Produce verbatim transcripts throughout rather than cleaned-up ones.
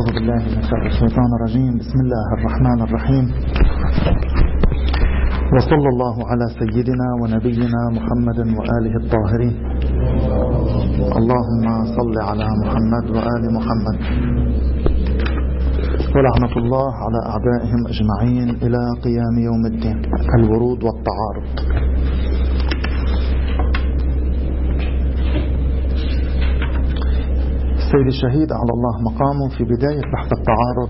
أعوذ بالله من شر الشيطان الرجيم. بسم الله الرحمن الرحيم، وصلى الله على سيدنا ونبينا محمد وآله الطاهرين. اللهم صل على محمد وآل محمد، ولعنة الله على أعدائهم أجمعين إلى قيام يوم الدين. الورود والتعارض. السيد الشهيد على الله مقامه في بداية بحث التعارض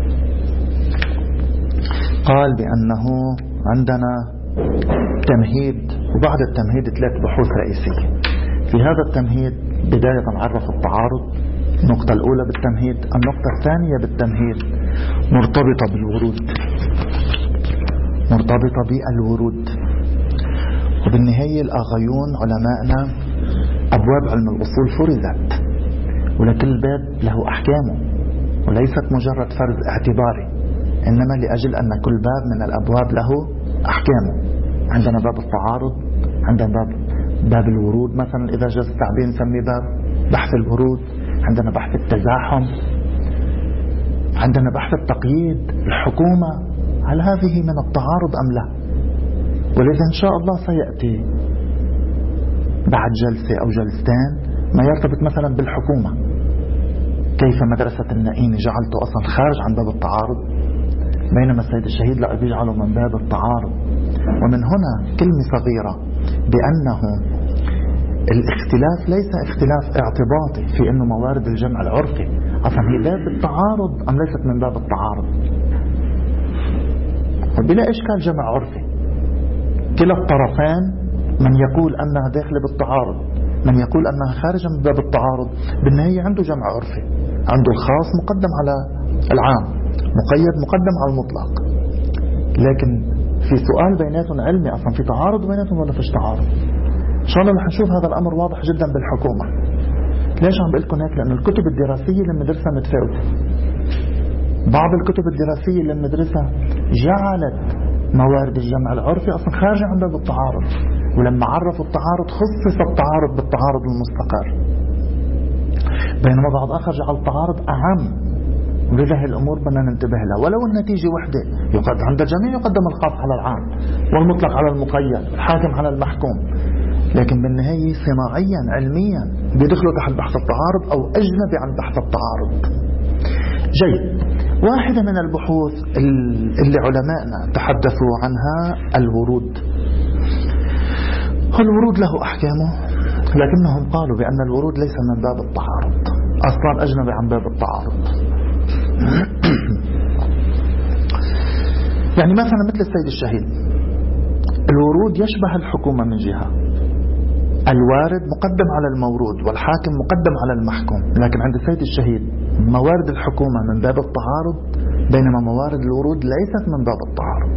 قال بأنه عندنا تمهيد، وبعد التمهيد ثلاث بحوث رئيسية. في هذا التمهيد بداية عرف التعارض، النقطة الأولى بالتمهيد. النقطة الثانية بالتمهيد مرتبطة بالورود، مرتبطة بالورود. وبالنهاية الآغيون علماءنا أبواب علم الأصول فرزت، ولكل باب له أحكامه، وليست مجرد فرض اعتباري، إنما لأجل أن كل باب من الأبواب له أحكامه. عندنا باب التعارض، عندنا باب باب الورود، مثلا إذا جاز التعبير نسميه باب بحث الورود. عندنا بحث التزاحم، عندنا بحث التقييد. الحكومة هل هذه من التعارض أم لا؟ ولذا إن شاء الله سيأتي بعد جلسة أو جلستين ما يرتبط مثلا بالحكومة. كيف مدرسة النائين جعلته أصلا خارج عن باب التعارض، بينما السيد الشهيد لا يجعله من باب التعارض. ومن هنا كلمة صغيرة بأنه الاختلاف ليس اختلاف اعتباطي في أنه موارد الجمع العرفي، أصلا هي باب التعارض أم ليست من باب التعارض؟ وبلا إشكال جمع عرفي، كلا الطرفين من يقول أنها داخلة بالتعارض، من يقول أنها خارجة من باب التعارض. بالنهاية عنده جمع عرفي، عنده الخاص مقدم على العام، مقيد مقدم على المطلق. لكن في سؤال بيناتهم علمي، أصلا في تعارض بيناتهم ولا فيش تعارض؟ إن شاء الله رح نشوف هذا الأمر واضح جدا بالحكومة. ليش عم بقول لكم هيك؟ لأن الكتب الدراسية اللي بندرسها متفاوتة. بعض الكتب الدراسية اللي بندرسها جعلت موارد الجمع العرفي أصلا خارجة عن باب التعارض، ولما عرفوا التعارض خصص التعارض بالتعارض المستقر، بينما بعض آخر جعل التعارض أعم. ولذا هي الأمور بدنا ننتبه لها. ولو النتيجة وحدة، يقدم عند الجميع يقدم الخاص على العام، والمطلق على المقيد، الحاكم على المحكوم. لكن بالنهاية صناعيا علميا بيدخلوا تحت بحث التعارض أو أجنبي عن بحث التعارض. جيد. واحدة من البحوث اللي علماءنا تحدثوا عنها الورود. الورود له أحكامه، لكنهم قالوا بأن الورود ليس من باب التعارض، أصلا أجنبي عن باب التعارض. يعني مثلا مثل السيد الشهيد، الورود يشبه الحكومة من جهة، الوارد مقدم على المورود والحاكم مقدم على المحكوم. لكن عند السيد الشهيد موارد الحكومة من باب التعارض، بينما موارد الورود ليست من باب التعارض.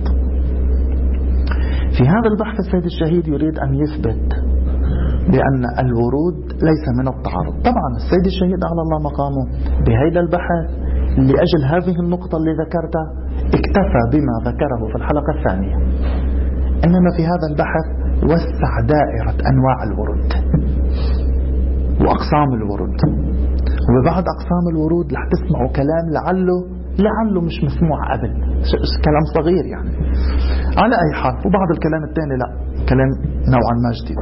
في هذا البحث السيد الشهيد يريد أن يثبت بأن الورود ليس من التعارض. طبعا السيد الشهيد على الله مقامه بهذا البحث لأجل هذه النقطة اللي ذكرتها اكتفى بما ذكره في الحلقة الثانية، إنما في هذا البحث وسع دائرة أنواع الورود وأقسام الورود. وبعد أقسام الورود رح تسمعوا كلام لعله لعله مش مسموع قبل، كلام صغير يعني على أي حال. وبعض الكلام الثاني لا، كلام نوعا ما جديد.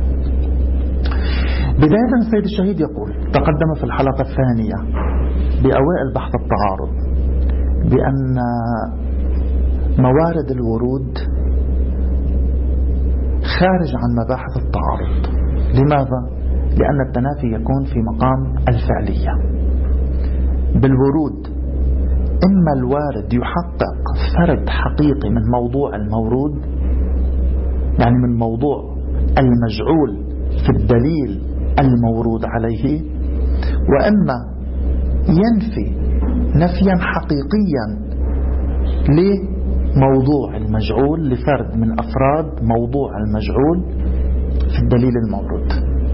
بداية السيد الشهيد يقول، تقدم في الحلقة الثانية بأوائل بحث التعارض بأن موارد الورود خارج عن مباحث التعارض. لماذا؟ لأن التنافي يكون في مقام الفعلية. بالورود إما الوارد يحقق فرد حقيقي من موضوع المورود، يعني من موضوع المجعول في الدليل المورود عليه، وإما ينفي نفيا حقيقيا لموضوع المجعول، لفرد من أفراد موضوع المجعول في الدليل المورود.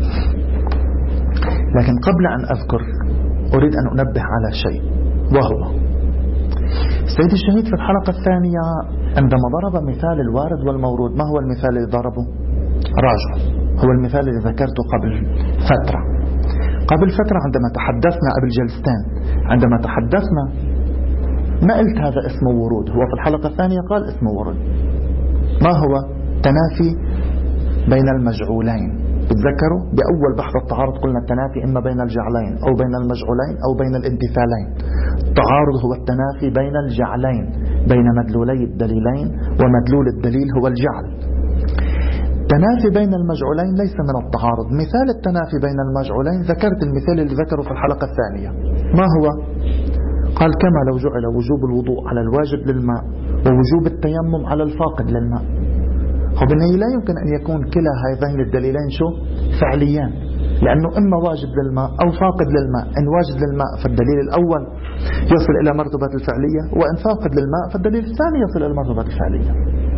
لكن قبل أن أذكر أريد أن أنبه على شيء، وهو السيد الشهيد في الحلقة الثانية عندما ضرب مثال الوارد والمورود، ما هو المثال اللي ضربه؟ راجع، هو المثال اللي ذكرته قبل فترة. قبل فترة عندما تحدثنا قبل جلستين، عندما تحدثنا ما قلت هذا اسمه ورود، هو في الحلقة الثانية قال اسمه ورود. ما هو؟ تنافي بين المجعولين. تتذكروا بأول بحث التعارض قلنا التنافي إما بين الجعلين أو بين المجعولين أو بين الامتثالين. التعارض هو التنافي بين الجعلين، بين مدلولي الدليلين، ومدلول الدليل هو الجعل. التنافي بين المجعولين ليس من التعارض. مثال التنافي بين المجعولين ذكرت المثال اللي ذكره في الحلقة الثانية. ما هو؟ قال كما لو جعل وجوب الوضوء على الواجب للماء ووجوب التيمم على الفاقد للماء. وبالنهي لا يمكن أن يكون كلا هذين الدليلين شو؟ فعليان، لأنه إما واجب للماء أو فاقد للماء. إن واجب للماء فالدليل الأول يصل إلى مرتبة الفعلية، وإن فاقد للماء فالدليل الثاني يصل إلى مرتبة الفعلية.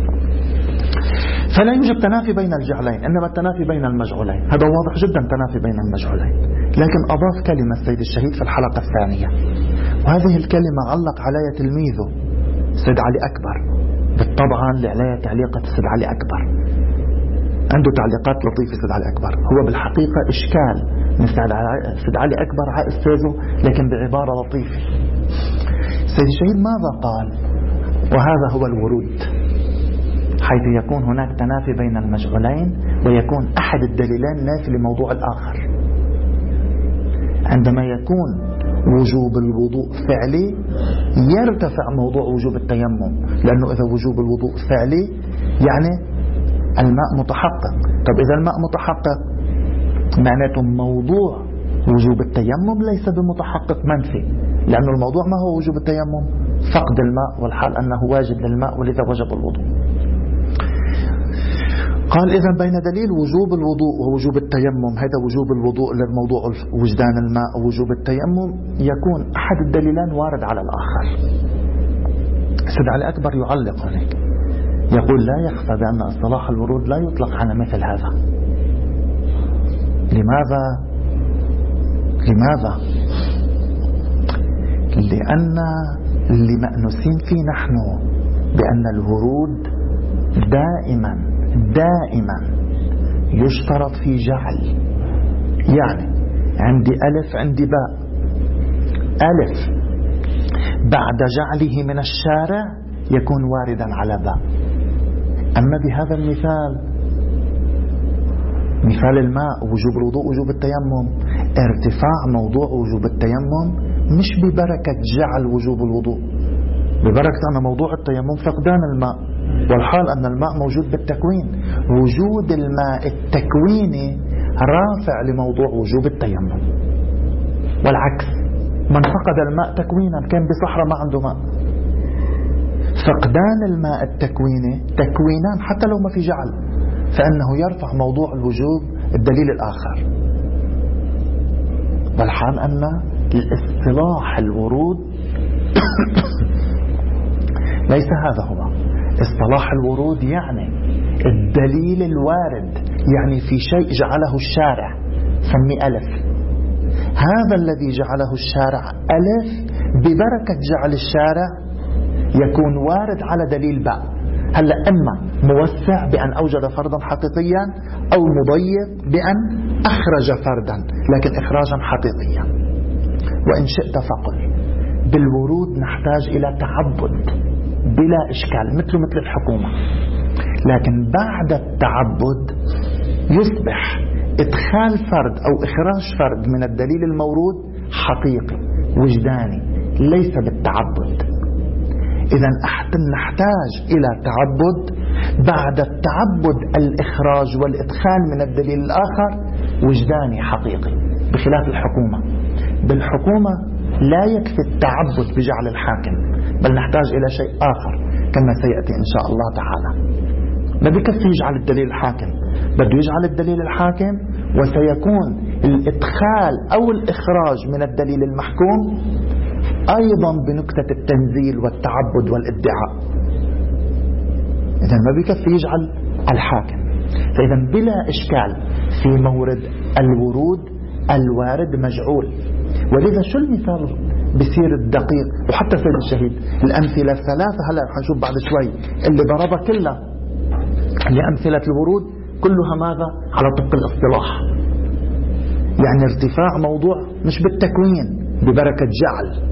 فلا يوجد تنافي بين الجعلين، إنما التنافي بين المجعولين. هذا واضح جدا، تنافي بين المجعولين. لكن أضاف كلمة السيد الشهيد في الحلقة الثانية، وهذه الكلمة علق عليها تلميذه سيد علي أكبر. بالطبع اللي عليها تعليقة سيد علي أكبر، عنده تعليقات لطيفة سيد علي أكبر. هو بالحقيقة إشكال من سيد علي أكبر على أستاذه، لكن بعبارة لطيفة. سيد الشهيد ماذا قال؟ وهذا هو الورود، حيث يكون هناك تنافي بين المجعولين ويكون أحد الدليلين نافي لموضوع الآخر. عندما يكون وجوب الوضوء فعلي يرتفع موضوع وجوب التيمم، لأنه إذا وجوب الوضوء فعلي يعني الماء متحقق. طب إذا الماء متحقق معناته موضوع وجوب التيمم ليس بمتحقق، منفي، لأن الموضوع ما هو وجوب التيمم؟ فقد الماء، والحال أنه واجب للماء ولذا وجب الوضوء. قال إذا بين دليل وجوب الوضوء ووجوب التيمم، هذا وجوب الوضوء للموضوع وجدان الماء، ووجوب التيمم يكون أحد الدليلين وارد على الآخر. سيد علي أكبر يعلق هناك، يقول لا يخفى بأن اصطلاح الورود لا يطلق على مثل هذا. لماذا؟ لماذا؟ لأن اللي مأنوسين فيه نحن بأن الورود دائما دائما يشترط في جعل. يعني عندي ألف عندي باء، ألف بعد جعله من الشارع يكون واردا على باء. أما بهذا المثال، مثال الماء وجوب الوضوء وجوب التيمم، ارتفاع موضوع وجوب التيمم مش ببركة جعل وجوب الوضوء، ببركة أن موضوع التيمم فقدان الماء، والحال أن الماء موجود بالتكوين. وجود الماء التكويني رافع لموضوع وجوب التيمم، والعكس، من فقد الماء تكوينا كان بصحراء ما عنده ماء. فقدان الماء التكويني تكوينان حتى لو ما في جعل، فإنه يرفع موضوع الوجوب الدليل الآخر. والحال أن الاصطلاح الورود ليس هذا هو اصطلاح الورود. يعني الدليل الوارد، يعني في شيء جعله الشارع سمي ألف، هذا الذي جعله الشارع ألف ببركة جعل الشارع يكون وارد على دليل باء. هلأ إما موسع بأن أوجد فردا حقيقيا، أو مضيق بأن أخرج فردا لكن إخراجا حقيقيا. وإن شئت فقل بالورود نحتاج إلى تعبد بلا إشكال، مثل مثل الحكومة، لكن بعد التعبد يصبح إدخال فرد أو إخراج فرد من الدليل المورود حقيقي وجداني ليس بالتعبد. إذا نحتاج إلى تعبد، بعد التعبد الإخراج والإدخال من الدليل الآخر وجداني حقيقي، بخلاف الحكومة. بالحكومة لا يكفي التعبد بجعل الحاكم، بل نحتاج إلى شيء آخر كما سيأتي إن شاء الله تعالى. ما بكفي يجعل الدليل الحاكم، بده يجعل الدليل الحاكم وسيكون الإدخال أو الإخراج من الدليل المحكوم أيضا بنكتة التنزيل والتعبد والادعاء. إذن ما بكفي يجعل الحاكم. فإذا بلا إشكال في مورد الورود الوارد مجعول. ولذا شو المثال بصير الدقيق؟ وحتى سيد الشهيد الأمثلة الثلاثة هلا حنشوف بعد شوي اللي ضربها كلها لأمثلة الورود كلها ماذا؟ على طبق الاصطلاح. يعني ارتفاع موضوع مش بالتكوين، ببركة جعل.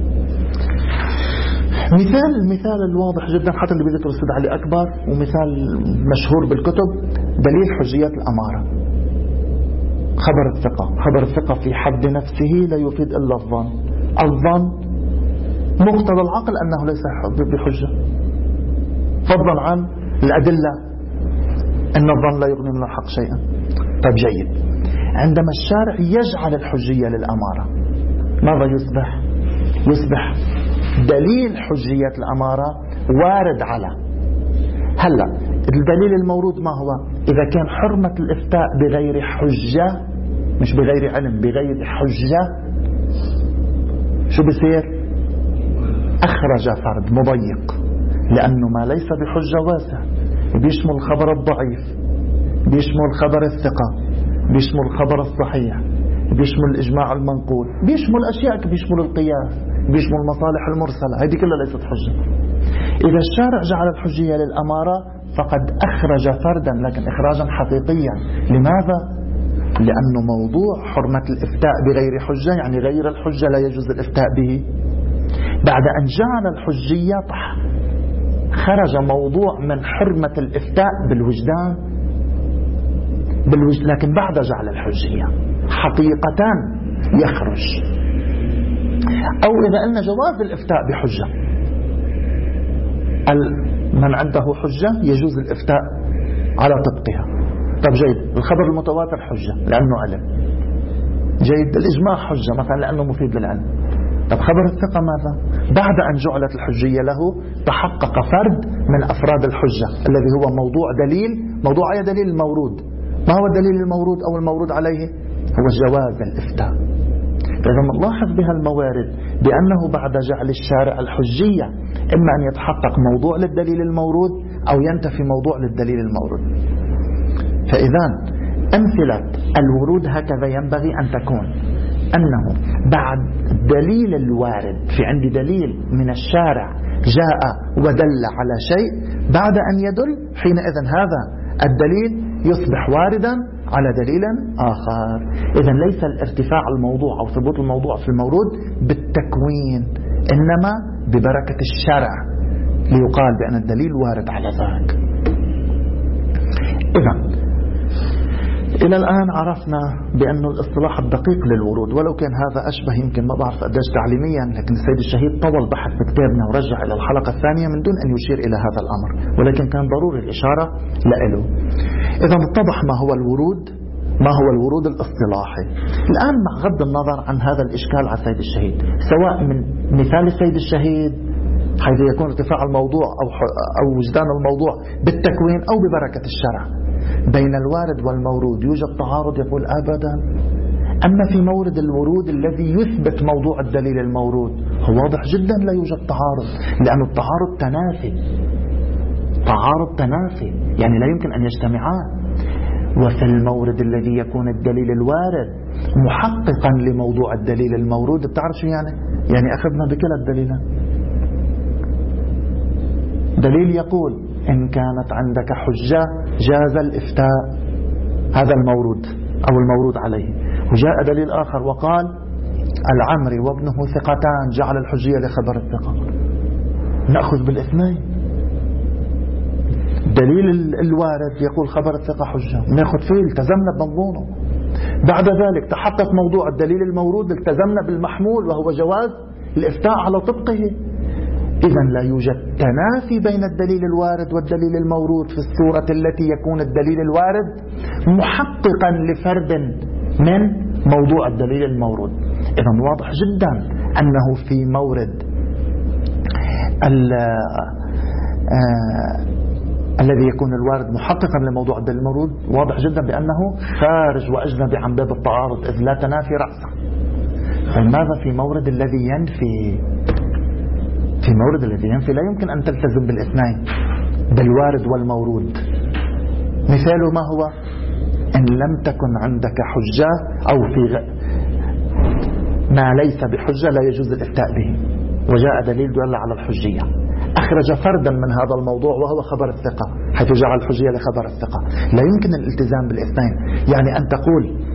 مثال المثال الواضح جدا حتى اللي بيذكر السيد علي أكبر، ومثال مشهور بالكتب، دليل حجيات الأمارة. خبر الثقة، خبر الثقة في حد نفسه لا يفيد إلا الظن. الظن مقتضى العقل أنه ليس بحجة، فضلا عن الأدلة أن الظن لا يغني من الحق شيئا. طيب جيد، عندما الشارع يجعل الحجية للأمارة ماذا يصبح؟ يصبح دليل حجية الأمارة وارد على. هلا الدليل المورود ما هو؟ إذا كان حرمة الإفتاء بغير حجة، مش بغير علم، بغير حجة، شو بصير؟ أخرج فرد مضيق، لأنه ما ليس بحجة واسع، بيشمل الخبر الضعيف، بيشمل الخبر الثقة، بيشمل الخبر الصحيح، بيشمل الإجماع المنقول، بيشمل أشياء، بيشمل القياس، بيشمل المصالح المرسلة، هذه كلها ليست حجة. إذا الشارع جعل الحجية للأمارة فقد أخرج فردا، لكن إخراجا حقيقيا. لماذا؟ لأنه موضوع حرمة الإفتاء بغير حجة، يعني غير الحجة لا يجوز الإفتاء به. بعد أن جعل الحجية خرج موضوع من حرمة الإفتاء بالوجدان بالوجد، لكن بعد جعل الحجية حقيقة يخرج. أو إذا قلنا جواز الإفتاء بحجة، من عنده حجة يجوز الإفتاء على طبقها. طب جيد، الخبر المتواتر حجة لأنه علم، جيد، الإجماع حجة مثلا لأنه مفيد للعلم. طب خبر الثقة ماذا؟ بعد أن جعلت الحجية له تحقق فرد من أفراد الحجة الذي هو موضوع دليل، موضوع أي دليل؟ المورود. ما هو الدليل المورود أو المورود عليه؟ هو جواز الإفتاء. فإذا نلاحظ بها الموارد بأنه بعد جعل الشارع الحجية إما أن يتحقق موضوع للدليل المورود أو ينتفي موضوع للدليل المورود. فإذا أمثلة الورود هكذا ينبغي أن تكون، أنه بعد دليل الوارد، في عندي دليل من الشارع جاء ودل على شيء، بعد أن يدل حينئذ هذا الدليل يصبح واردا على دليل آخر. إذن ليس الارتفاع الموضوع أو ثبوت الموضوع في المورود بالتكوين، إنما ببركة الشرع، ليقال بأن الدليل وارد على ذاك. إذن إلى الآن عرفنا بأن الاصطلاح الدقيق للورود، ولو كان هذا أشبه يمكن ما بعرف قداش تعليميا، لكن السيد الشهيد طول بحث بكتابنا ورجع إلى الحلقة الثانية من دون أن يشير إلى هذا الأمر، ولكن كان ضروري الإشارة لإله. إذا اتضح ما هو الورود، ما هو الورود الاصطلاحي. الآن مع غض النظر عن هذا الإشكال على السيد الشهيد، سواء من مثال السيد الشهيد حيث يكون ارتفاع الموضوع أو أو وجدان الموضوع بالتكوين أو ببركة الشرع، بين الوارد والمورود يوجد تعارض؟ يقول أبدا. أما في مورد الورود الذي يثبت موضوع الدليل المورود هو واضح جدا لا يوجد تعارض، لأن التعارض تنافي، تعارض تنافي يعني لا يمكن أن يجتمعان. وفي المورد الذي يكون الدليل الوارد محققا لموضوع الدليل المورود، بتعرف شو يعني؟ يعني أخذنا بكلا الدليلين. دليل يقول إن كانت عندك حجة جاز الإفتاء، هذا المورود أو المورود عليه. وجاء دليل آخر وقال العمري وابنه ثقتان، جعل الحجية لخبر الثقة. نأخذ بالاثنين. دليل الوارد يقول خبر الثقة حجة، نأخذ فيه، التزمنا بمضمونه. بعد ذلك تحقق موضوع الدليل المورود، التزمنا بالمحمول وهو جواز الإفتاء على طبقه. إذن لا يوجد تنافي بين الدليل الوارد والدليل المورود في الصورة التي يكون الدليل الوارد محققا لفرد من موضوع الدليل المورود. إذن واضح جدا أنه في مورد الذي يكون الوارد محققا لموضوع الدليل المورود، واضح جدا بأنه خارج وأجنبي عن باب التعارض، إذ لا تنافي رأسا. فماذا في مورد الذي ينفي؟ في مورد الذي ينفي لا يمكن أن تلتزم بالاثنين، بالوارد والمورود. مثاله ما هو؟ إن لم تكن عندك حجة أو في غ... ما ليس بحجة لا يجوز الإفتاء به، وجاء دليل دل على الحجية، أخرج فردا من هذا الموضوع وهو خبر الثقة، حيث جعل الحجية لخبر الثقة. لا يمكن الالتزام بالاثنين، يعني أن تقول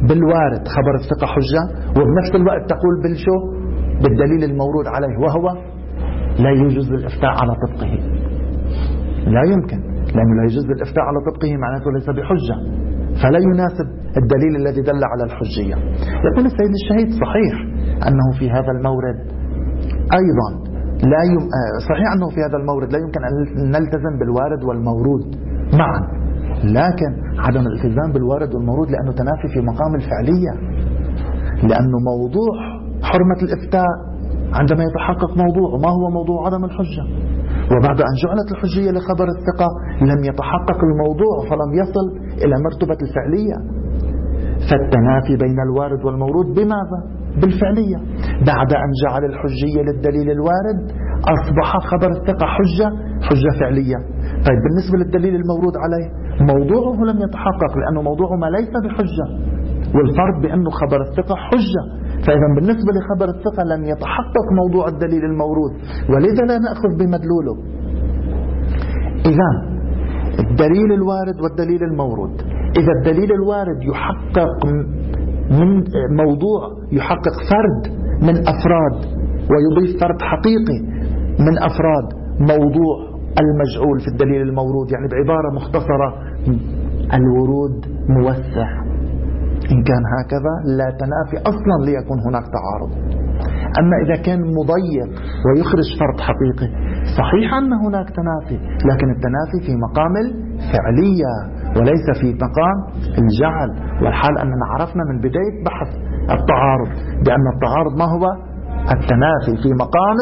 بالوارد خبر الثقة حجة، وبنفس الوقت تقول بالشو بالدليل المورود عليه، وهو لا يجوز الإفتاء على طبقه. لا يمكن، لأنه لا يجوز الإفتاء على طبقه معناته ليس بحجة، فلا يناسب الدليل الذي دل على الحجية. يقول السيد الشهيد صحيح أنه في هذا المورد أيضا لا يم... صحيح أنه في هذا المورد لا يمكن أن نلتزم بالوارد والمورود معا، لكن عدم الالتزام بالوارد والمورود لأنه تنافي في مقام الفعلية، لأنه موضوع حرمة الإفتاء عندما يتحقق موضوع، ما هو موضوع عدم الحجة، وبعد أن جعلت الحجية لخبر الثقة لم يتحقق الموضوع فلم يصل إلى مرتبة الفعلية. فالتنافي بين الوارد والمورود بماذا؟ بالفعلية. بعد أن جعل الحجية للدليل الوارد أصبح خبر الثقة حجة حجة فعلية. طيب بالنسبة للدليل المورود عليه موضوعه لم يتحقق لأنه موضوعه ما ليس بحجة، والفرق بأنه خبر الثقة حجة، فإذا بالنسبة لخبر الثقة لم يتحقق موضوع الدليل المورود، ولذا لا نأخذ بمدلوله. إذا الدليل الوارد والدليل المورود، إذا الدليل الوارد يحقق من موضوع، يحقق فرد من أفراد ويضيف فرد حقيقي من أفراد موضوع المجعول في الدليل المورود، يعني بعبارة مختصرة الورود موسع. إن كان هكذا لا تنافي أصلا ليكون هناك تعارض. أما إذا كان مضيق ويخرج فرد حقيقي صحيح أن هناك تنافي، لكن التنافي في مقام الفعلية وليس في مقام الجعل، والحال أننا عرفنا من بداية بحث التعارض بأن التعارض ما هو؟ التنافي في مقام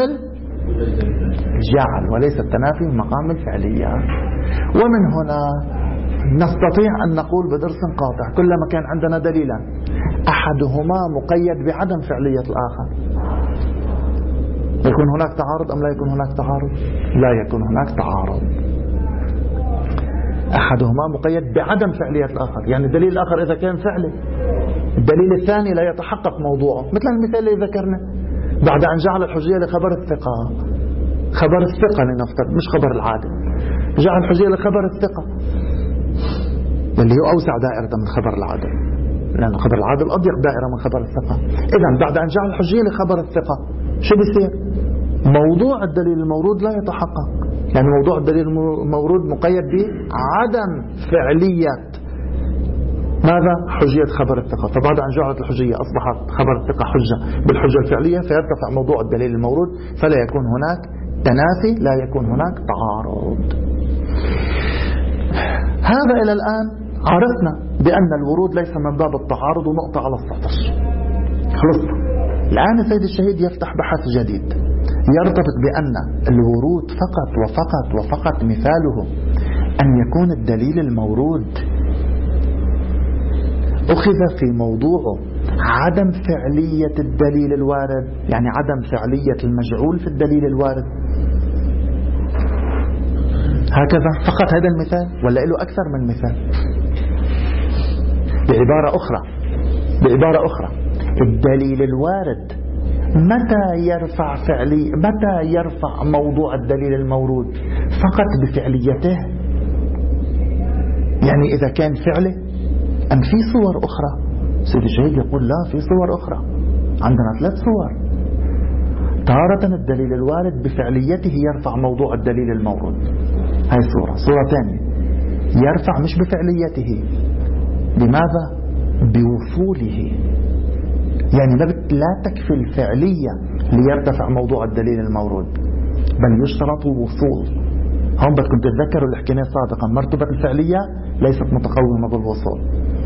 الجعل وليس التنافي في مقام الفعلية. ومن هنا نستطيع أن نقول بدرس قاطع كلما كان عندنا دليلا أحدهما مقيد بعدم فعلية الآخر يكون هناك تعارض أم لا يكون هناك تعارض؟ لا يكون هناك تعارض. أحدهما مقيد بعدم فعلية الآخر، يعني الدليل الآخر إذا كان فعلي الدليل الثاني لا يتحقق موضوعه، مثل المثال اللي ذكرنا بعد أن جعل الحجية لخبر الثقة، خبر الثقة لنفترض مش خبر العادل، جعل الحجية لخبر الثقة اللي هو أوسع دائرة من خبر العادل، لأن خبر العادل أضيق دائرة من خبر الثقة. إذا بعد أن جعل الحجية لخبر الثقة شو بيصير؟ موضوع الدليل المورود لا يتحقق، يعني موضوع الدليل المورود مقيد بعدم فعلية ماذا؟ حجية خبر الثقة. فبعد أن جعلت الحجية أصبحت خبر الثقة حجة بالحجة الفعلية فيرتفع موضوع الدليل المورود، فلا يكون هناك تنافي، لا يكون هناك تعارض. هذا إلى الآن عرفنا بأن الورود ليس من باب التعارض، ونقطة على السطر خلصنا. الآن السيد الشهيد يفتح بحث جديد يرتبط بأن الورود فقط وفقط وفقط مثاله أن يكون الدليل المورود أخذ في موضوعه عدم فعلية الدليل الوارد، يعني عدم فعلية المجعول في الدليل الوارد، هكذا فقط هذا المثال ولا له أكثر من مثال؟ بعبارة أخرى بعبارة أخرى الدليل الوارد متى يرفع فعلي متى يرفع موضوع الدليل المورود؟ فقط بفعليته، يعني إذا كان فعله. أم في صور أخرى؟ سيد الشهيد يقول لا، في صور أخرى، عندنا ثلاث صور. تارة الدليل الوارد بفعليته يرفع موضوع الدليل المورود، هاي صورة. صورة ثانية يرفع مش بفعليته، بماذا؟ بوصوله، يعني لا تكفي الفعلية ليرتفع موضوع الدليل المورود، بل يشترط وصول. هم بدكم تتذكروا اللي حكيناه سابقا، مرتبة الفعلية ليست متقومة بالوصول.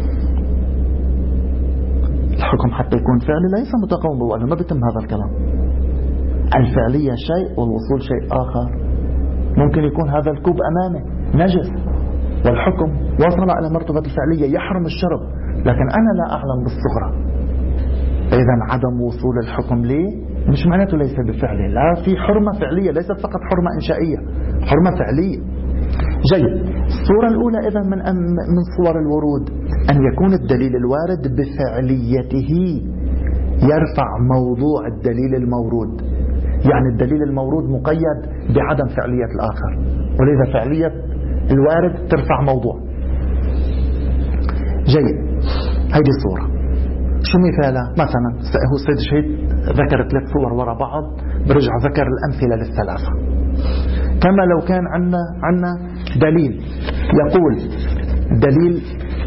الحكم حتى يكون فعلي ليس متقوم بالوصول، ما بيتم هذا الكلام. الفعلية شيء والوصول شيء آخر. ممكن يكون هذا الكوب أمامه نجس والحكم وصل إلى مرتبة الفعلية يحرم الشرب، لكن أنا لا أعلم بالصغرى. إذا عدم وصول الحكم لي مش معناته ليس بفعله، لا، في حرمة فعلية ليست فقط حرمة إنشائية، حرمة فعلية. جيد. الصورة الأولى إذا من من صور الورود أن يكون الدليل الوارد بفعليته يرفع موضوع الدليل المورود، يعني الدليل المورود مقيد بعدم فعلية الآخر، ولذا فعلية الوارد ترفع موضوع. جيد، هذه الصورة. شو مثاله؟ مثلا هو السيد الشهيد ذكر ثلاث صور وراء بعض، برجع ذكر الأمثلة للثلاثة. كما لو كان عنا عنا دليل يقول، دليل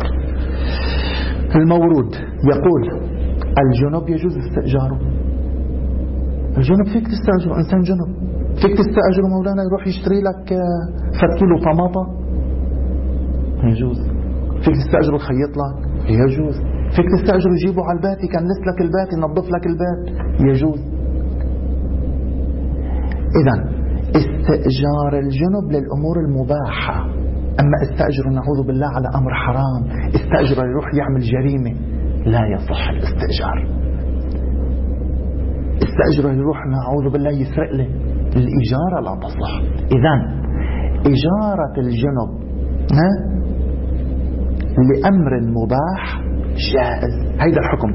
المورود يقول الجنب يجوز استئجاره. الجنب فيك تستأجره، إنسان جنب فيك تستأجره مولانا يروح يشتري لك فت كيلو طماطة، يجوز. فيك تستأجره يخيط لك، يجوز. فيك تستأجره يجيبه على البيت يكنس لك البيت ينظف لك البيت، يجوز. إذن استئجار الجنب للأمور المباحة. أما استأجره نعوذ بالله على أمر حرام، استأجره يروح يعمل جريمة، لا يصح الاستئجار. استأجره يروح نعوذ بالله يسرق له، الإجارة لا تصح. إذن إجارة الجنب لأمر مباح جائز، هيدا الحكم،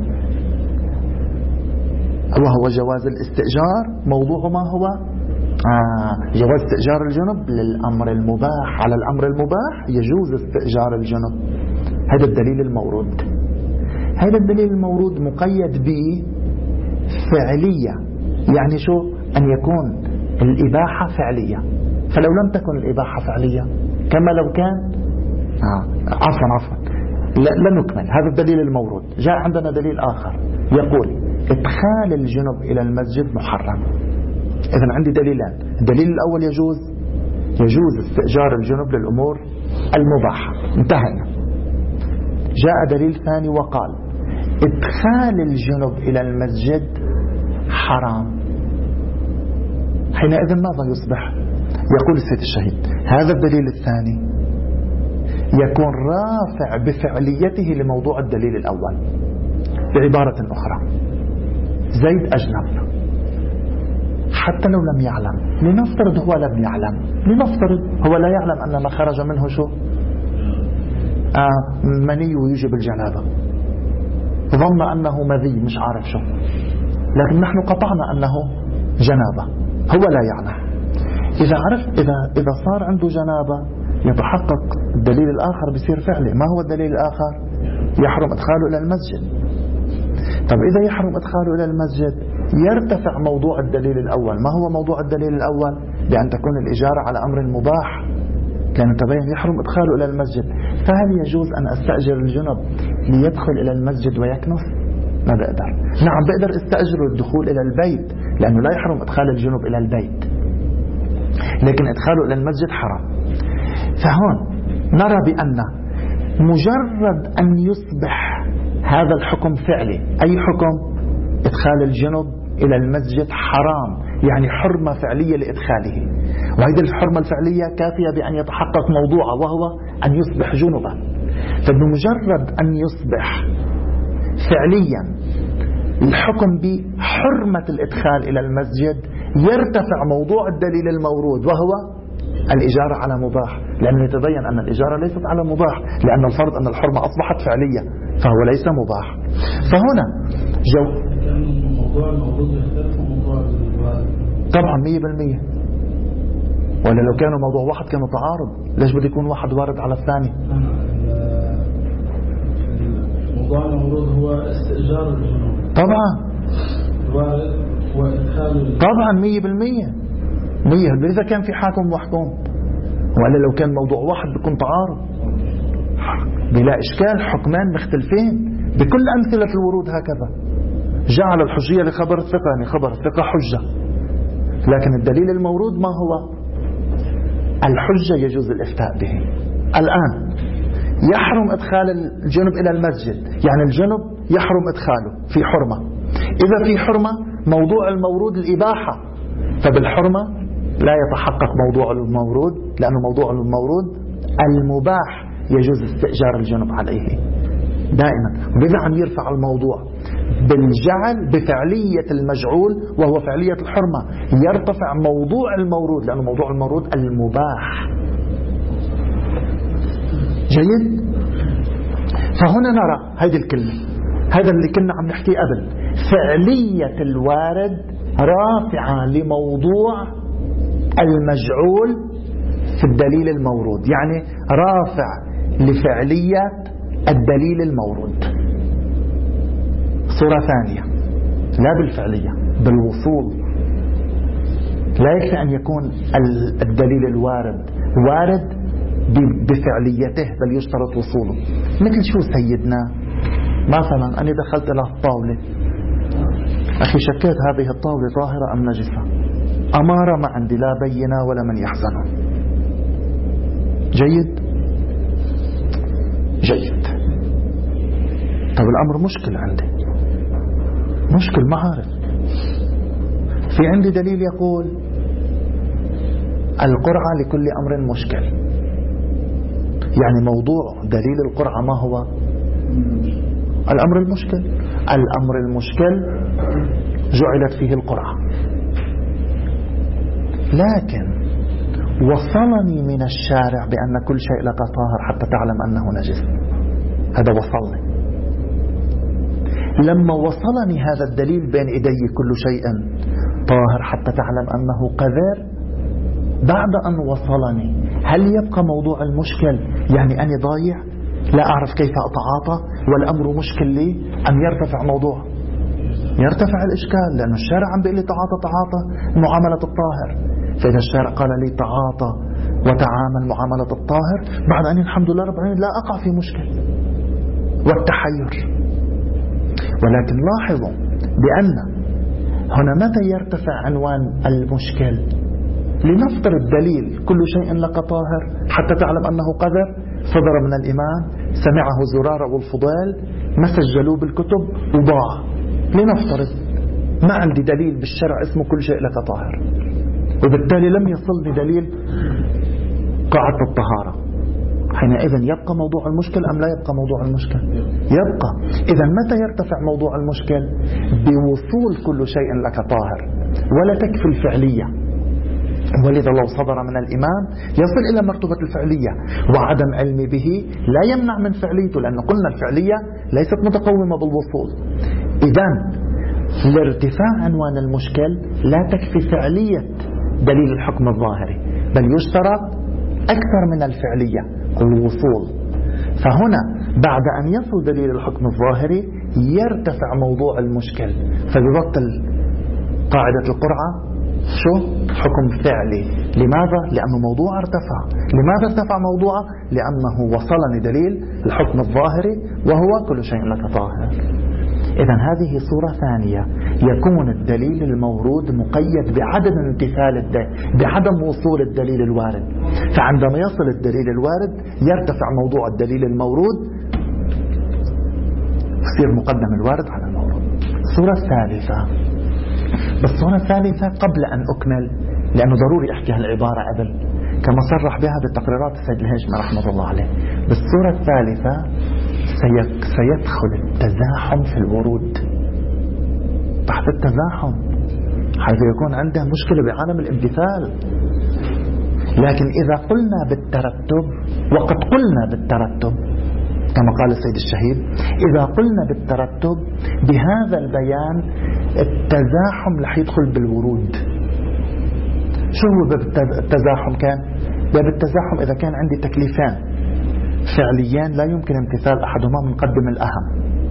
وهو جواز الاستئجار. موضوع ما هو؟ آه جواز استئجار الجنب للأمر المباح. على الأمر المباح يجوز استئجار الجنب. هذا الدليل المورود. هذا الدليل المورود مقيد بفعلية، يعني شو؟ أن يكون الإباحة فعلية. فلو لم تكن الإباحة فعلية كما لو كان آه عفوا عفوا لا, لا نكمل. هذا الدليل المورود. جاء عندنا دليل آخر يقول إدخال الجنب إلى المسجد محرم. إذن عندي دليلان. الدليل الأول يجوز يجوز استئجار الجنب للأمور المباحة، انتهينا. جاء دليل ثاني وقال إدخال الجنب إلى المسجد حرام. حينئذ ماذا يصبح؟ يقول السيد الشهيد هذا الدليل الثاني يكون رافع بفعليته لموضوع الدليل الأول. بعبارة أخرى، زيد أجنب حتى لو لم يعلم، لنفترض هو لم يعلم، لنفترض هو لا يعلم أن ما خرج منه شو؟ آه مني ويجب الجنابة، ظن أنه مذي مش عارف شو، لكن نحن قطعنا أنه جنابة، هو لا يعلم. إذا عرف إذا إذا صار عنده جنابة يتحقق الدليل الآخر بصير فعلي. ما هو الدليل الآخر؟ يحرم إدخاله إلى المسجد. طب إذا يحرم إدخاله إلى المسجد يرتفع موضوع الدليل الأول. ما هو موضوع الدليل الأول؟ بأن تكون الإجارة على أمر مباح، كان تبين يحرم إدخاله إلى المسجد. فهل يجوز أن أستأجر الجنب ليدخل إلى المسجد ويكنس؟ ما بقدر. نعم بقدر استأجره الدخول إلى البيت لأنه لا يحرم إدخال الجنب إلى البيت، لكن إدخاله إلى المسجد حرام. فهون نرى بأن مجرد أن يصبح هذا الحكم فعلي. أي حكم؟ إدخال الجنب إلى المسجد حرام، يعني حرمة فعلية لإدخاله، وهذه الحرمة الفعلية كافية بأن يتحقق موضوعه وهو أن يصبح جنبا. فبمجرد أن يصبح فعليا الحكم بحرمة الإدخال إلى المسجد يرتفع موضوع الدليل المورود وهو الإجارة على مباح، لأنه يتبين أن الإجارة ليست على مباح، لأن الفرض أن الحرمة أصبحت فعلية فهو ليس مباح. فهنا جو موضوع الموضوع يختلف عن موضوع الوارد طبعا مية بالمية. ولا لو كانوا موضوع واحد كانوا تعارض، ليش بده يكون واحد وارد على الثاني؟ موضوع الموضوع هو استئجار الجنوب طبعا الوارد وإدخال طبعا مية بالمية مية. إذا كان في حاكم محكوم، ولا لو كان موضوع واحد بيكون تعارض بلا إشكال، حكمان مختلفين بكل أمثلة الورود. هكذا جعل الحجية لخبر الثقة، يعني خبر الثقة حجة، لكن الدليل المورود ما هو؟ الحجة يجوز الإفتاء به. الآن يحرم إدخال الجنب إلى المسجد، يعني الجنب يحرم إدخاله في حرمة. إذا في حرمة موضوع المورود الإباحة، فبالحرمة لا يتحقق موضوع المورود، لأن موضوع المورود المباح يجوز استئجار الجنب عليه دائما. وبذا عم يرفع الموضوع بالجعل بفعلية المجعول وهو فعلية الحرمة، يرتفع موضوع المورود لأنه موضوع المورود المباح. جيد؟ فهنا نرى هذه الكلمة، هذا اللي كنا عم نحكي قبل، فعلية الوارد رافعة لموضوع المجعول في الدليل المورود، يعني رافع لفعلية الدليل المورود. صورة ثانية لا بالفعلية، بالوصول. لا يكفي أن يكون الدليل الوارد وارد بفعليته، بل يشترط وصوله. مثل شو سيدنا؟ مثلا أنا دخلت إلى الطاولة، أخي شكيت هذه الطاولة طاهرة أم نجسة، أمارة ما عندي لا بينة ولا من يحزنه. جيد جيد طب الأمر مشكل عندي، مشكل ما عارف. في عندي دليل يقول القرعة لكل أمر مشكل، يعني موضوع دليل القرعة ما هو؟ الأمر المشكل. الأمر المشكل جعلت فيه القرعة، لكن وصلني من الشارع بأن كل شيء لك طاهر حتى تعلم أنه نجس. هذا وصلني. لما وصلني هذا الدليل بين إيدي كل شيء طاهر حتى تعلم أنه قذر، بعد أن وصلني هل يبقى موضوع المشكل؟ يعني أنا ضايع لا أعرف كيف أتعاطى والأمر مشكل لي، أم يرتفع موضوع؟ يرتفع الإشكال، لأن الشارع عم بيقول لي تعاطى تعاطى معاملة الطاهر. فإذا الشارع قال لي تعاطى وتعامل معاملة الطاهر، بعد أن الحمد لله رب العالمين لا أقع في مشكل والتحير. ولكن لاحظوا بأن هنا متى يرتفع عنوان المشكل؟ لنفترض الدليل كل شيء لك طاهر حتى تعلم أنه قذر صدر من الإمام، سمعه زرارة والفضيل، مسجلوه بالكتب وضاع. لنفترض ما عندي دليل بالشرع اسمه كل شيء لك طاهر، وبالتالي لم يصلني دليل قاعدة الطهارة. حينئذ يبقى موضوع المشكل أم لا يبقى موضوع المشكل؟ يبقى. إذا متى يرتفع موضوع المشكل؟ بوصول كل شيء لك طاهر، ولا تكفي الفعلية. ولذا لو صدر من الإمام يصل إلى مرتبة الفعلية، وعدم علمي به لا يمنع من فعليته، لأن قلنا الفعلية ليست متقومة بالوصول. إذن لارتفاع عنوان المشكل لا تكفي فعلية دليل الحكم الظاهري، بل يشترط أكثر من الفعلية، الوصول. فهنا بعد أن يصل دليل الحكم الظاهري يرتفع موضوع المشكل، فبضبط قاعدة القرعة شو؟ حكم فعلي. لماذا؟ لأنه موضوع ارتفع. لماذا ارتفع موضوعه؟ لأنه وصلني دليل الحكم الظاهري وهو كل شيء لك طاهر. إذن هذه صورة ثانية، يكون الدليل المورود مقيد بعدم امتثال الدليل، بعدم وصول الدليل الوارد. فعندما يصل الدليل الوارد يرتفع موضوع الدليل المورود، يصير مقدم الوارد على المورود. الصورة الثالثة، بالصورة الثالثة قبل أن أكمل، لأنه ضروري أحكي هالعبارة قبل، كما صرح بها بتقريرات السيد الهاشمي رحمه الله عليه. بالصورة الثالثة سيدخل التزاحم في الورود. تحت التزاحم حيث يكون عنده مشكلة بعالم الامتثال. لكن إذا قلنا بالترتب، وقد قلنا بالترتب كما قال السيد الشهيد، إذا قلنا بالترتب بهذا البيان التزاحم رح يدخل بالورود. شو هو باب التزاحم؟ كان باب التزاحم إذا كان عندي تكليفان فعليان لا يمكن امتثال أحدهما من قدم الأهم،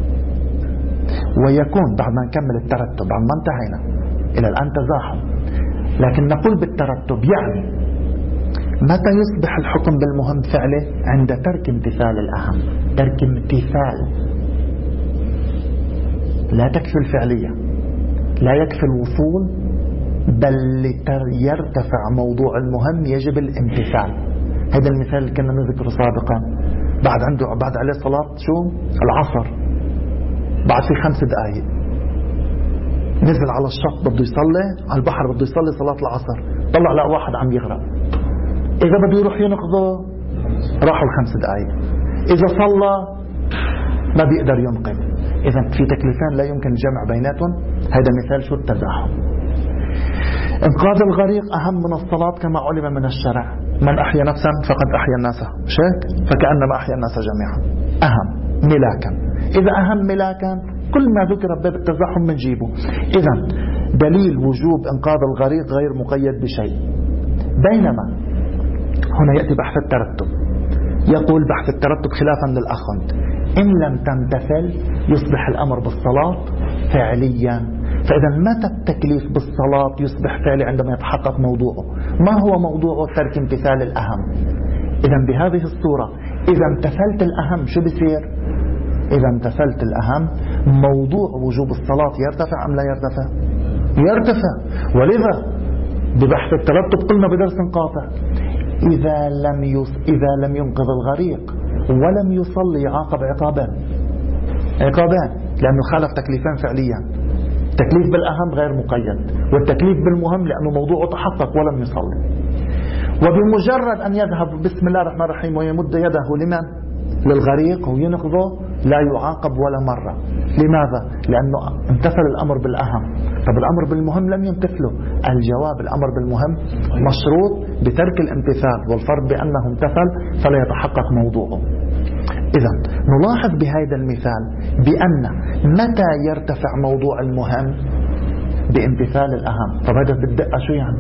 ويكون بعد ما نكمل الترتب بعد ما انتهينا إلى الآن تزاحم. لكن نقول بالترتب يعني متى يصبح الحكم بالمهم فعله؟ عند ترك امتثال الأهم. ترك امتثال، لا تكفي الفعلية، لا يكفي الوصول، بل يرتفع موضوع المهم يجب الامتثال. هذا المثال اللي كنا نذكره سابقا، بعد عنده بعد عليه صلاة شو؟ العصر، بعد في خمس دقائق نزل على الشط بده يصلي على البحر، بده يصلي صلاة العصر، طلع لقى واحد عم يغرق. إذا بده يروح ينقذه راحوا الخمس دقائق، إذا صلى ما بيقدر ينقذ. إذا في تكليفان لا يمكن الجمع بيناتهم. هذا مثال شو؟ التزاحم. إنقاذ الغريق أهم من الصلاة كما علم من الشرع. من أحيا نفسا فقد أحيا الناس شيك فكأنما أحيا الناس جميعا. أهم ملاكا. إذا أهم ملاكا كل ما ذكر باب التزاحم بنجيبه. إذا دليل وجوب إنقاذ الغريق غير مقيد بشيء. بينما هنا يأتي بحث الترتب، يقول بحث الترتب خلافا للأخند إن لم تمتثل يصبح الأمر بالصلاة فعليا. فإذا متى التكليف بالصلاة يصبح فعلي؟ عندما يتحقق موضوعه. ما هو موضوعه؟ ترك امتثال الأهم. إذا بهذه الصورة إذا امتثلت الأهم شو بصير؟ إذا امتثلت الأهم موضوع وجوب الصلاة يرتفع أم لا يرتفع؟ يرتفع. ولذا ببحث الترتب قلنا بدرس قاطع إذا لم يص... إذا لم ينقذ الغريق ولم يصلي يعاقب عقابان عقابان لأنه خالف تكليفان فعليا. التكليف بالأهم غير مقيد، والتكليف بالمهم لأنه موضوعه تحقق ولم يصلي. وبمجرد أن يذهب بسم الله الرحمن الرحيم ويمد يده لمن؟ للغريق وينقذه لا يعاقب ولا مرة. لماذا؟ لأنه امتثل الأمر بالأهم. طب الأمر بالمهم لم يمتثله. الجواب الأمر بالمهم مشروط بترك الامتثال، والفرض بأنه امتثل فلا يتحقق موضوعه. إذا نلاحظ بهذا المثال بأن متى يرتفع موضوع المهم؟ بامتثال الأهم. طب هذا بالدقة شو يعني؟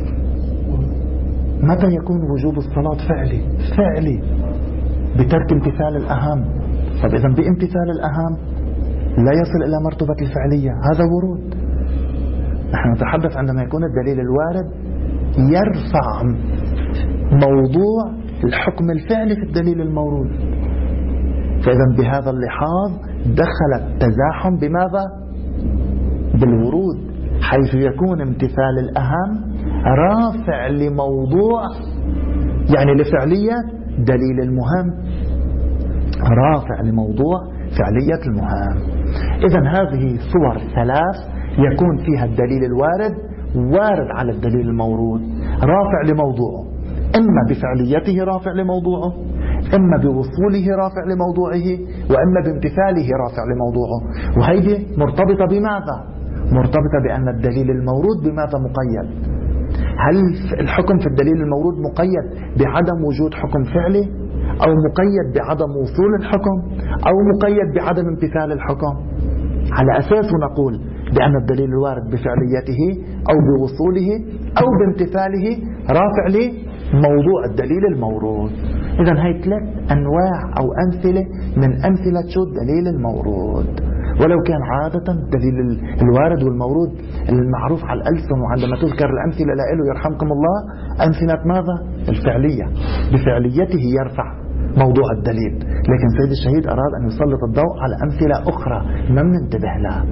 متى يكون وجوب الصلاة فعلي؟ فعلي بترك امتثال الأهم. طب إذا بامتثال الأهم لا يصل إلى مرتبة الفعلية. هذا ورود. نحن نتحدث عندما يكون الدليل الوارد يرفع موضوع الحكم الفعلي في الدليل المورود. فإذا بهذا اللحاظ دخل التزاحم بماذا؟ بالورود، حيث يكون امتثال الأهم رافع لموضوع يعني لفعلية دليل المهم، رافع لموضوع فعلية المهم. إذا هذه صور ثلاث يكون فيها الدليل الوارد وارد على الدليل المورود، رافع لموضوعه، إما بفعليته رافع لموضوعه، إما بوصوله رافع لموضوعه، وإما بامتثاله رافع لموضوعه. وهذه مرتبطة بماذا؟ مرتبطة بأن الدليل المورود بماذا مقيد؟ هل الحكم في الدليل المورود مقيد بعدم وجود حكم فعلي، أو مقيد بعدم وصول الحكم، أو مقيد بعدم امتثال الحكم؟ على أساس نقول بأن الدليل الوارد بفعليته أو بوصوله أو بامتثاله رافع لموضوع الدليل المورود. إذن هاي ثلاث أنواع أو أمثلة من أمثلة شو الدليل المورود. ولو كان عادة الدليل الوارد والمورود المعروف على الألسن، وعندما تذكر الأمثلة لإله يرحمكم الله أمثلة ماذا؟ الفعلية، بفعليته يرفع موضوع الدليل. لكن سيد الشهيد أراد أن يسلط الضوء على أمثلة أخرى ما بننتبه لها.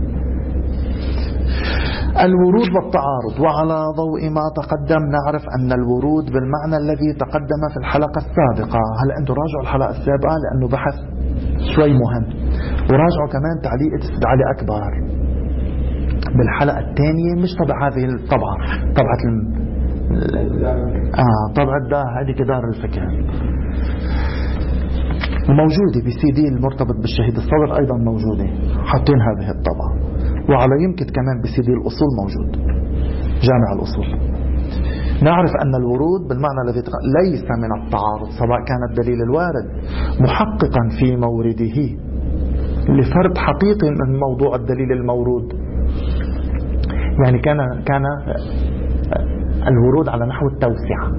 الورود والتعارض. وعلى ضوء ما تقدم نعرف أن الورود بالمعنى الذي تقدم في الحلقة السابقة. هل أنتم راجعوا الحلقة السابقة لأنه بحث شوي مهم، وراجعوا كمان تعليق استدعاء أكبر بالحلقة الثانية، مش طبع هذه الطبعة، طبعة الم... آه طبعة ده هذه دار الفكر موجودة بسي دي المرتبط بالشهيد الصدر، أيضا موجودة، حاطين هذه الطبعة. وعلى يمكن كمان بسي دي الأصول موجود، جامع الأصول. نعرف أن الورود بالمعنى الذي ليس من التعارض، سواء كان الدليل الوارد محققا في مورده لفرد حقيقي من موضوع الدليل المورود. يعني كان كان الورود على نحو التوسعة.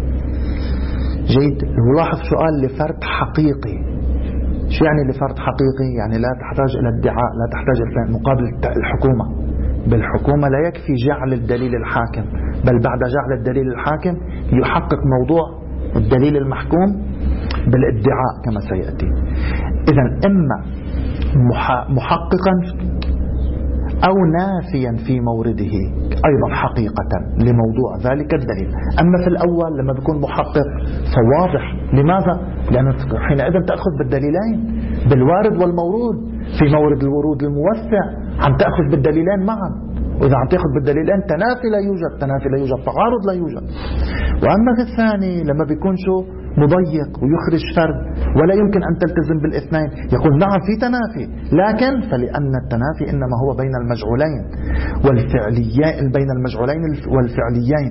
جيد. نلاحظ سؤال لفرد حقيقي. شو يعني لفرد حقيقي؟ يعني لا تحتاج إلى ادعاء، لا تحتاج إلى مقابل الحكومة. بالحكومة لا يكفي جعل الدليل الحاكم، بل بعد جعل الدليل الحاكم يحقق موضوع الدليل المحكوم بالادعاء كما سيأتي. إذن إما محققا أو نافيا في مورده أيضا حقيقة لموضوع ذلك الدليل. أما في الأول لما بيكون محقق فواضح. لماذا؟ لأن حينئذ تأخذ بالدليلين، بالوارد والمورود. في مورد الورود الموسع عم تأخذ بالدليلين معا، وإذا عم تأخذ بالدليلين تنافي لا يوجد، تنافي لا يوجد، تعارض لا يوجد. وأما في الثاني لما بيكون شو مضيق ويخرج فرد ولا يمكن أن تلتزم بالاثنين، يقول نعم في تنافي، لكن فلأن التنافي إنما هو بين المجعولين والفعليين، بين المجعولين والفعليين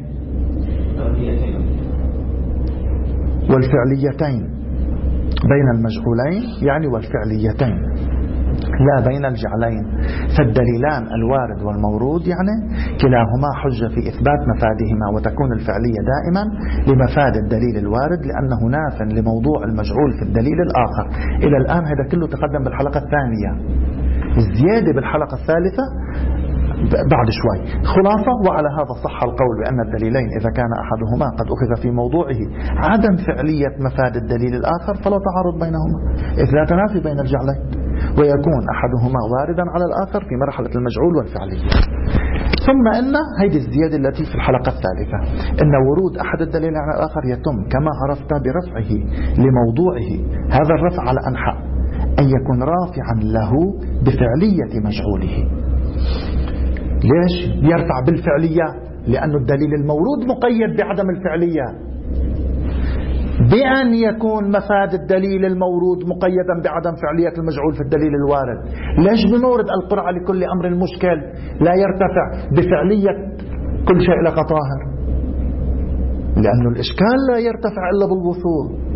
والفعليتين، بين المجعولين يعني والفعليتين. لا بين الجعلين. فالدليلان الوارد والمورود يعني كلاهما حجة في إثبات مفادهما، وتكون الفعلية دائما لمفاد الدليل الوارد لأنه ناف لموضوع المجعول في الدليل الآخر. إلى الآن هذا كله تقدم بالحلقة الثانية، الزيادة بالحلقة الثالثة بعد شوي. خلاصة: وعلى هذا صح القول بأن الدليلين إذا كان أحدهما قد أخذ في موضوعه عدم فعلية مفاد الدليل الآخر فلا تعارض بينهما، إذ لا تنافي بين الجعلين، ويكون أحدهما واردا على الآخر في مرحلة المجعول والفعلية. ثم إن هذه الزيادة التي في الحلقة الثالثة إن ورود أحد الدليل على الآخر يتم كما عرفت برفعه لموضوعه. هذا الرفع على أنحاء: أن يكون رافعا له بفعلية مجعوله. ليش يرفع بالفعلية؟ لأن الدليل المورود مقيد بعدم الفعلية، بأن يكون مفاد الدليل المورود مقيدا بعدم فعلية المجعول في الدليل الوارد. ليش بنورد القرعة لكل أمر مشكل لا يرتفع بفعلية كل شيء لك طاهر؟ لأن الإشكال لا يرتفع إلا بالوصول،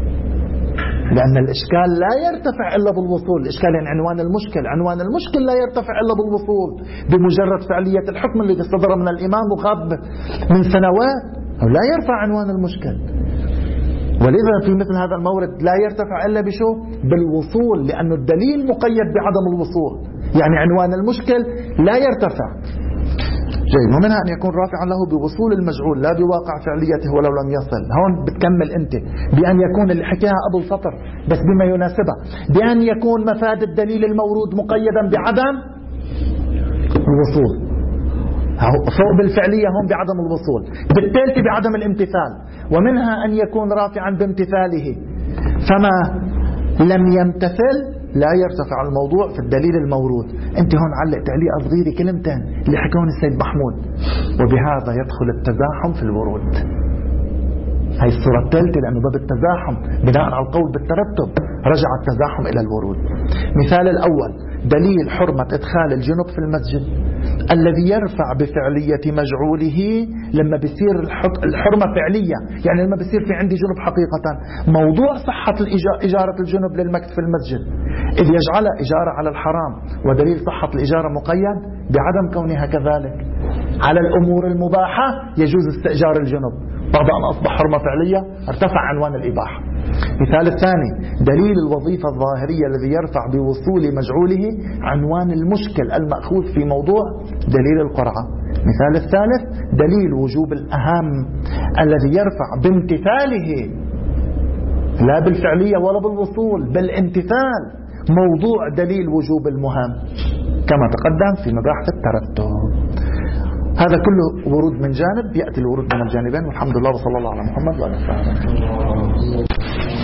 لأن الإشكال لا يرتفع إلا بالوصول. الإشكال يعني عنوان المشكل، عنوان المشكل لا يرتفع إلا بالوصول بمجرد فعلية الحكم الذي صدر من الإمام وغاب من سنوات، لا يرفع عنوان المشكل. ولذا في مثل هذا المورد لا يرتفع إلا بشو؟ بالوصول، لأن الدليل مقيد بعدم الوصول، يعني عنوان المشكل لا يرتفع. جيد. ومنها أن يكون رافعا له بوصول المجعول لا بواقع فعليته ولو لم يصل. هون بتكمل أنت بأن يكون اللي حكاها أبو السطر بس بما يناسبها، بأن يكون مفاد الدليل المورود مقيدا بعدم الوصول، فوق بالفعلية هم بعدم الوصول، بالتالي بعدم الامتثال. ومنها أن يكون رافعا بامتثاله، فما لم يمتثل لا يرتفع الموضوع في الدليل المورود. انت هون علق تعليق صغيرة كلمتين اللي حكون السيد محمود: وبهذا يدخل التزاحم في الورود. هاي الصورة الثالثة، لأنه باب التزاحم بناء على القول بالترتب رجع التزاحم إلى الورود. مثال الأول: دليل حرمة إدخال الجنب في المسجد الذي يرفع بفعلية مجعوله لما بيصير الحرمة فعلية، يعني لما بيصير في عندي جنب حقيقة. موضوع صحة إجارة الجنب للمكث في المسجد إذ يجعل إجارة على الحرام، ودليل صحة الإجارة مقيد بعدم كونها كذلك. على الأمور المباحة يجوز استئجار الجنب، بعد أن أصبح حرمة فعلية ارتفع عنوان الإباحة. مثال الثاني: دليل الوظيفة الظاهرية الذي يرفع بوصول مجعوله عنوان المشكل المأخوذ في موضوع دليل القرعة. مثال الثالث: دليل وجوب الأهم الذي يرفع بامتثاله لا بالفعلية ولا بالوصول، بالامتثال موضوع دليل وجوب المهم كما تقدم في مباحث الترتب. هذا كله ورود من جانب، يأتي الورود من الجانبين، والحمد لله وصلى الله على محمد وعلى آله وصحبه.